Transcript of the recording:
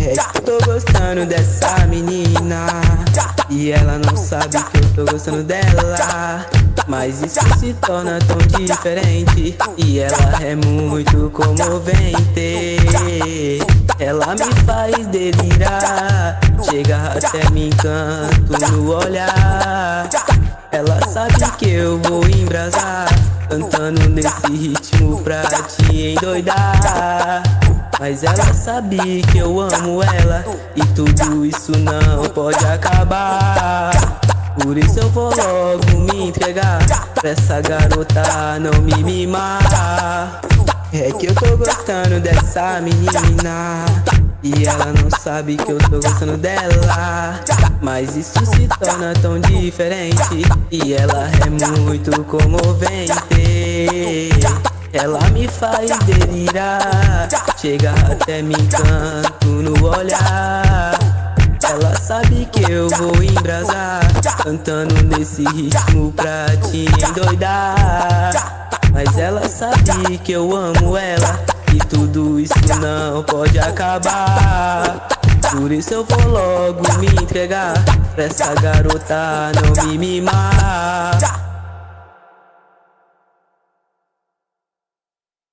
É que eu tô gostando dessa menina e ela não sabe que eu tô gostando dela. Mas isso se torna tão diferente e ela é muito comovente. Ela me faz delirar, chega até me encanto no olhar. Ela sabe que eu vou embrasar, cantando nesse ritmo pra te endoidar. Mas ela sabe que eu amo ela e tudo isso não pode acabar. Por isso eu vou logo me entregar pra essa garota não me mimar. É que eu tô gostando dessa menina e ela não sabe que eu tô gostando dela. Mas isso se torna tão diferente e ela é muito comovente. Ela me faz delirar, chega até me encanto no olhar. Ela sabe que eu vou embrasar, cantando nesse ritmo pra te endoidar. Mas ela sabe que eu amo ela e tudo isso não pode acabar. Por isso eu vou logo me entregar pra essa garota não me mimar.